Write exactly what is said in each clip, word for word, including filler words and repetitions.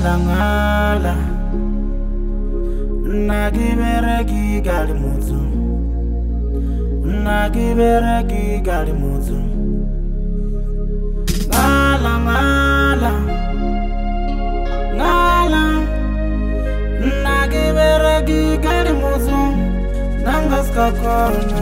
ngala ngala nagibereki gali mutu nagibereki gali mutu ngala ngala ngala nagibereki gali mutu nangaskakona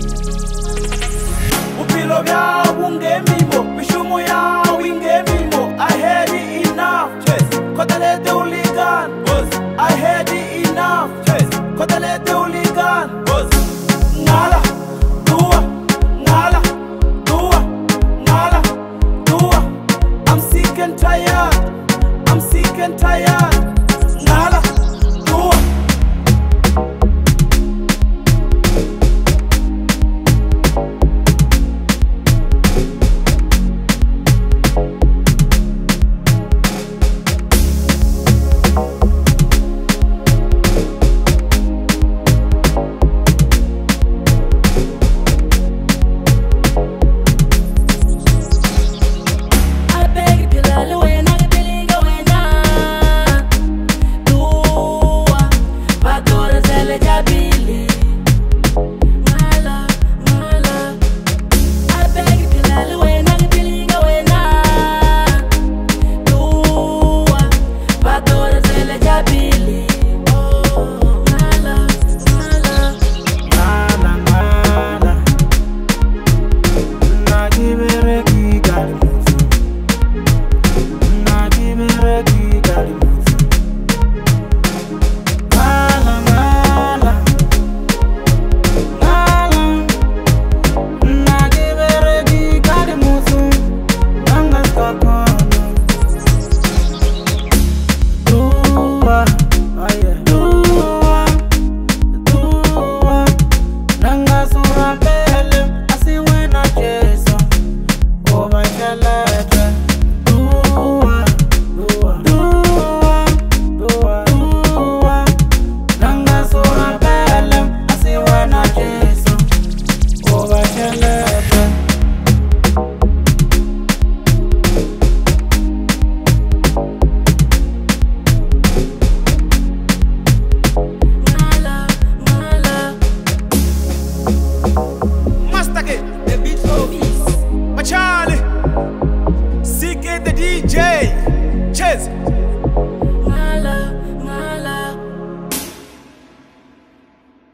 upilo bya ungemimo mishumo ya wingemimo I had it enough chase kotale de uligan boss I had it enough chase kotale de uligan boss ngala dua ngala dua ngala dua I'm sick and tired I'm sick and tired ngala dua Ngala, ngala.